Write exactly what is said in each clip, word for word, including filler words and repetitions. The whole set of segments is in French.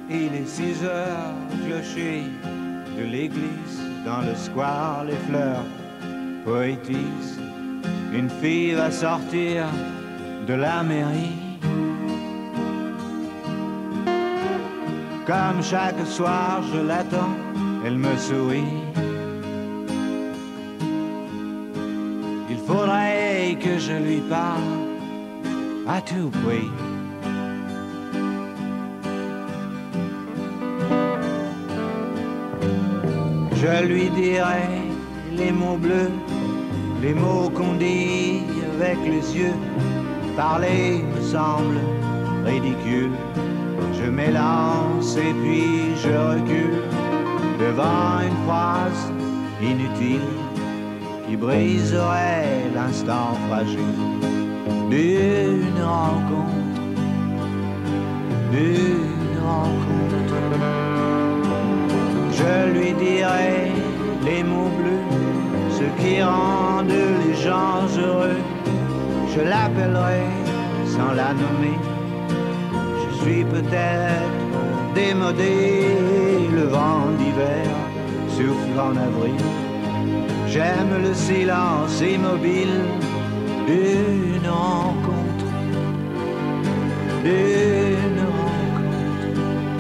Il est six heures, clocher de l'église, dans le square, les fleurs poétisent. Une fille va sortir de la mairie. Comme chaque soir, je l'attends, elle me sourit. Il faudrait que je lui parle à tout prix. Je lui dirai les mots bleus, les mots qu'on dit avec les yeux. Parler me semble ridicule. Je m'élance et puis je recule devant une phrase inutile qui briserait l'instant fragile d'une rencontre, d'une rencontre. Je lui dirai les mots bleus, ceux qui rendent les gens heureux. Je l'appellerai sans la nommer. Je suis peut-être démodé, le vent d'hiver souffle en avril. J'aime le silence immobile d'une rencontre, d'une rencontre.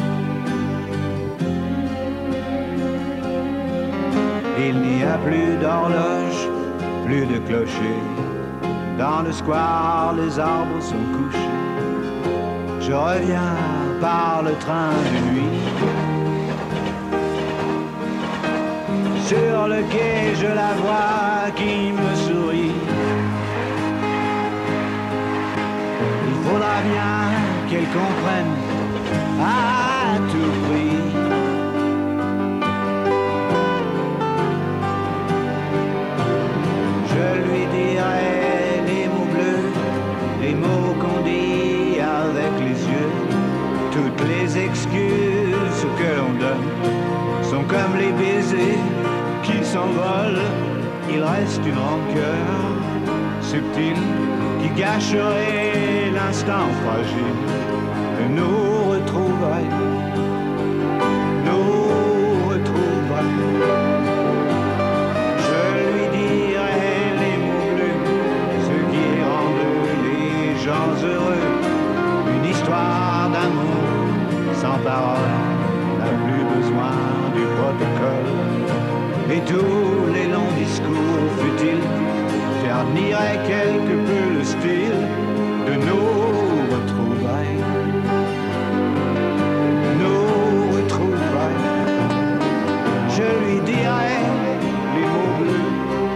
Il n'y a plus d'horloge, plus de clocher. Dans le square, les arbres sont couchés. Je reviens par le train de nuit. Sur le quai, je la vois qui me sourit. Il faudra bien qu'elle comprenne à tout prix. Je lui dirai les mots bleus, les mots qu'on dit avec les yeux. Toutes les excuses que l'on donne sont comme les baisers qui s'envolent. Il reste une rancœur subtile qui gâcherait l'instant fragile de nos retrouvailles, nos retrouvailles. Je lui dirai les mots bleus, ceux qui rendent les gens heureux. Une histoire d'amour sans parole n'a plus besoin du protocole. Et tous les longs discours futiles terniraient quelque peu le style de nos retrouvailles, nos retrouvailles. Je lui dirai les mots bleus,